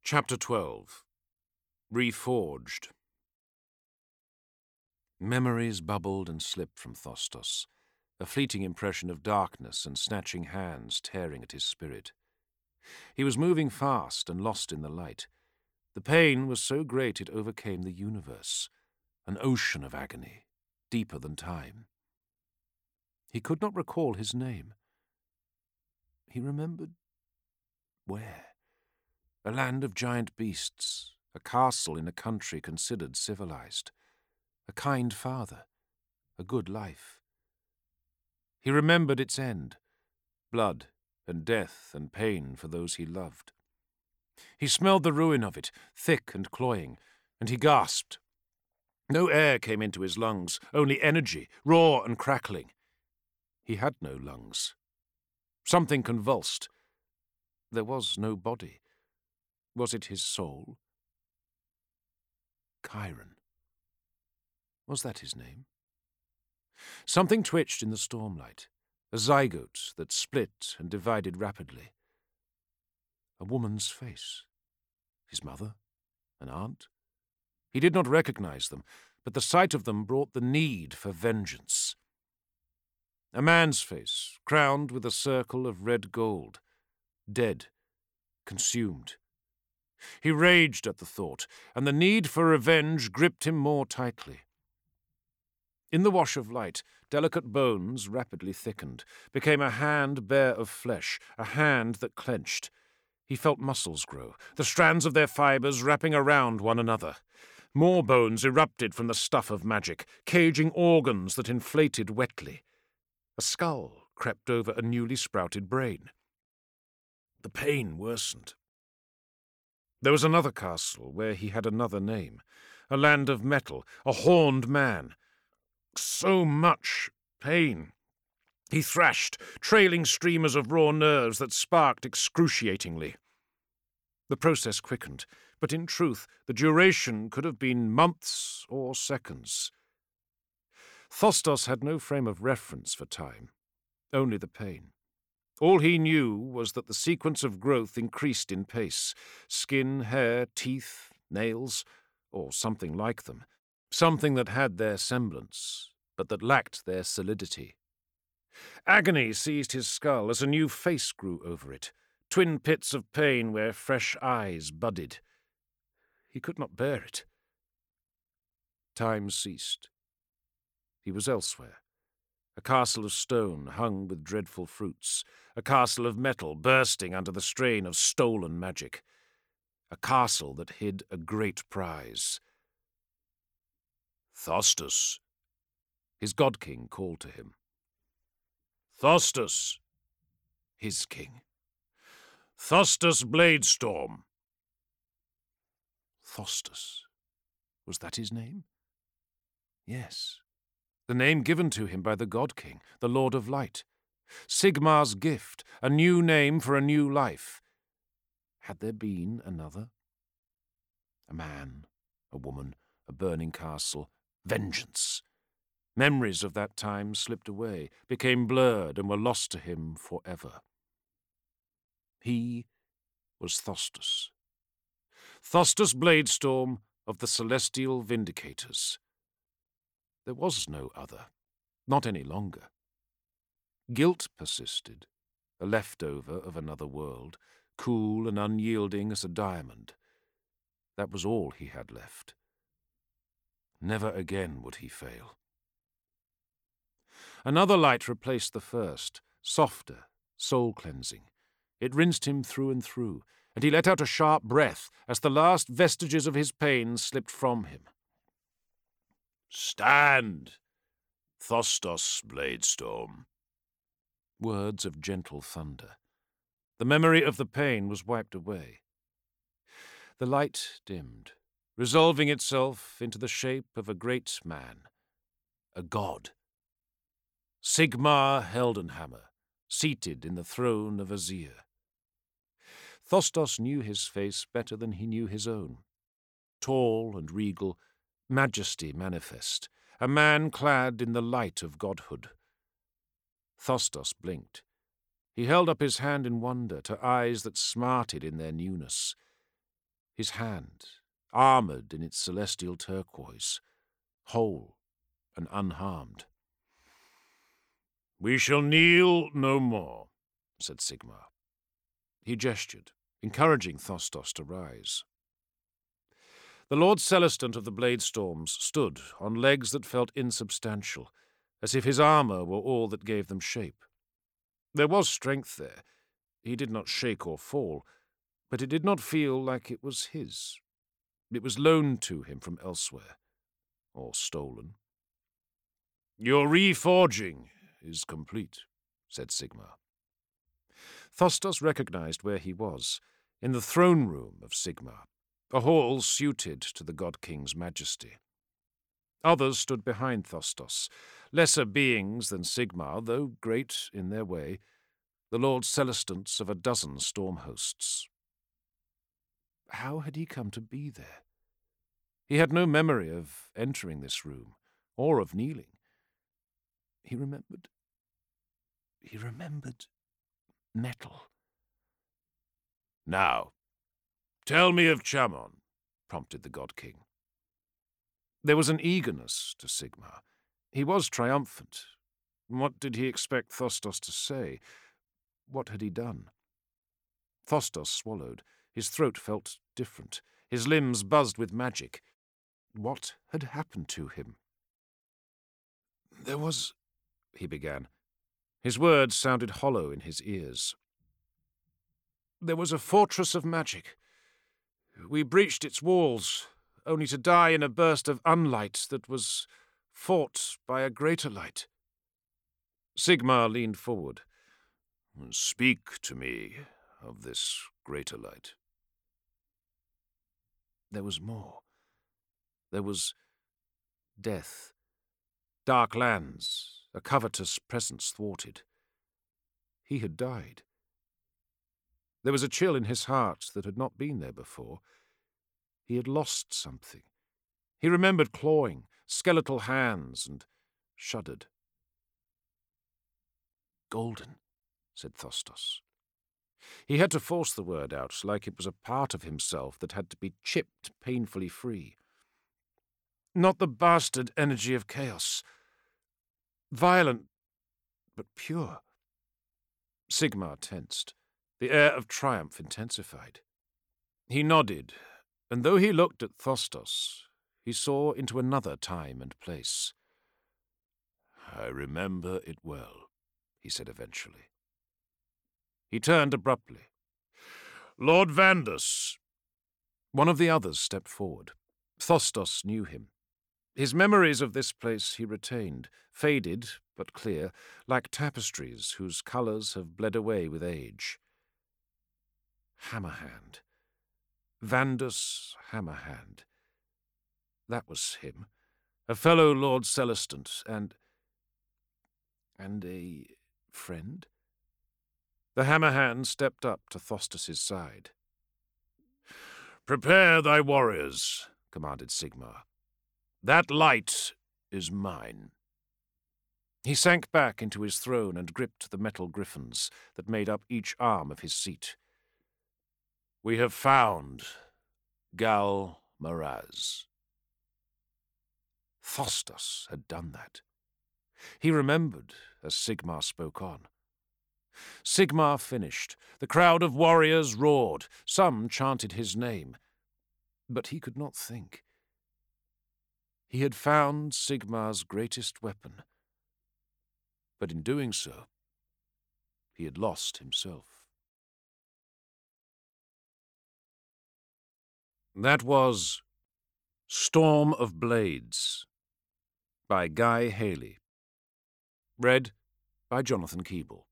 Chapter 12. Reforged. Memories bubbled and slipped from Thostos, a fleeting impression of darkness and snatching hands tearing at his spirit. He was moving fast and lost in the light. The pain was so great it overcame the universe, an ocean of agony, deeper than time. He could not recall his name. He remembered where? A land of giant beasts, a castle in a country considered civilized, a kind father, a good life. He remembered its end, blood and death and pain for those he loved. He smelled the ruin of it, thick and cloying, and he gasped. No air came into his lungs, only energy, raw and crackling. He had no lungs. Something convulsed. There was no body. Was it his soul? Chiron. Was that his name? Something twitched in the stormlight, a zygote that split and divided rapidly. A woman's face. His mother? An aunt? He did not recognize them, but the sight of them brought the need for vengeance. A man's face, crowned with a circle of red gold. Dead. Consumed. He raged at the thought, and the need for revenge gripped him more tightly. In the wash of light, delicate bones rapidly thickened, became a hand bare of flesh, a hand that clenched. He felt muscles grow, the strands of their fibers wrapping around one another. More bones erupted from the stuff of magic, caging organs that inflated wetly. A skull crept over a newly sprouted brain. The pain worsened. There was another castle where he had another name, a land of metal, a horned man. So much pain. He thrashed, trailing streamers of raw nerves that sparked excruciatingly. The process quickened, but in truth the duration could have been months or seconds. Thostos had no frame of reference for time, only the pain. All he knew was that the sequence of growth increased in pace. Skin, hair, teeth, nails, or something like them. Something that had their semblance, but that lacked their solidity. Agony seized his skull as a new face grew over it, twin pits of pain where fresh eyes budded. He could not bear it. Time ceased. He was elsewhere. A castle of stone hung with dreadful fruits, a castle of metal bursting under the strain of stolen magic, a castle that hid a great prize. Thostos. His god-king called to him. Thostos. His king. Thostos Bladestorm. Thostos. Was that his name? Yes. The name given to him by the God-King, the Lord of Light. Sigmar's gift, a new name for a new life. Had there been another? A man, a woman, a burning castle, vengeance. Memories of that time slipped away, became blurred, and were lost to him forever. He was Thostos. Thostos Bladestorm of the Celestial Vindicators. There was no other, not any longer. Guilt persisted, a leftover of another world, cool and unyielding as a diamond. That was all he had left. Never again would he fail. Another light replaced the first, softer, soul-cleansing. It rinsed him through and through, and he let out a sharp breath as the last vestiges of his pain slipped from him. Stand, Thostos Bladestorm. Words of gentle thunder. The memory of the pain was wiped away. The light dimmed, resolving itself into the shape of a great man, a god. Sigmar Heldenhammer, seated in the throne of Azir. Thostos knew his face better than he knew his own. Tall and regal, majesty manifest, a man clad in the light of godhood. Thostos blinked. He held up his hand in wonder to eyes that smarted in their newness. his hand, armoured in its celestial turquoise, whole and unharmed. "We shall kneel no more," said Sigmar. He gestured, encouraging Thostos to rise. The Lord Celestant of the Bladestorms stood on legs that felt insubstantial, as if his armour were all that gave them shape. There was strength there. He did not shake or fall, but it did not feel like it was his. It was loaned to him from elsewhere, or stolen. "Your reforging is complete," said Sigmar. Thostos recognized where he was, in the throne room of Sigmar, a hall suited to the God King's majesty. Others stood behind Thostos, lesser beings than Sigmar, though great in their way, the Lord Celestants of a dozen storm hosts. How had he come to be there? He had no memory of entering this room, or of kneeling. He remembered metal. "Now, tell me of Chamon," prompted the God King. There was an eagerness to Sigmar. He was triumphant. What did he expect Thostos to say? What had he done? Thostos swallowed. His throat felt different. His limbs buzzed with magic. What had happened to him? "There was," he began. His words sounded hollow in his ears. "There was a fortress of magic. We breached its walls, only to die in a burst of unlight that was fought by a greater light." Sigmar leaned forward. "Speak to me of this greater light." There was more. There was death, dark lands, a covetous presence thwarted. He had died. There was a chill in his heart that had not been there before. He had lost something. He remembered clawing, skeletal hands, and shuddered. "Golden," said Thostos. He had to force the word out like it was a part of himself that had to be chipped painfully free. "Not the bastard energy of chaos. Violent, but pure." Sigmar tensed. The air of triumph intensified. He nodded, and though he looked at Thostos, he saw into another time and place. "I remember it well," he said eventually. He turned abruptly. "Lord Vandus." One of the others stepped forward. Thostos knew him. His memories of this place he retained, faded but clear, like tapestries whose colours have bled away with age. Hammerhand. Vandus Hammerhand. That was him. A fellow Lord Celestant, and a friend? The Hammerhand stepped up to Thostos' side. "Prepare thy warriors," commanded Sigmar. "That light is mine." He sank back into his throne and gripped the metal griffins that made up each arm of his seat. "We have found Gal Maraz." Thostos had done that. He remembered as Sigmar spoke on. Sigmar finished. The crowd of warriors roared. Some chanted his name. But he could not think. He had found Sigmar's greatest weapon. But in doing so, he had lost himself. That was Storm of Blades by Guy Haley. Read by Jonathan Keeble.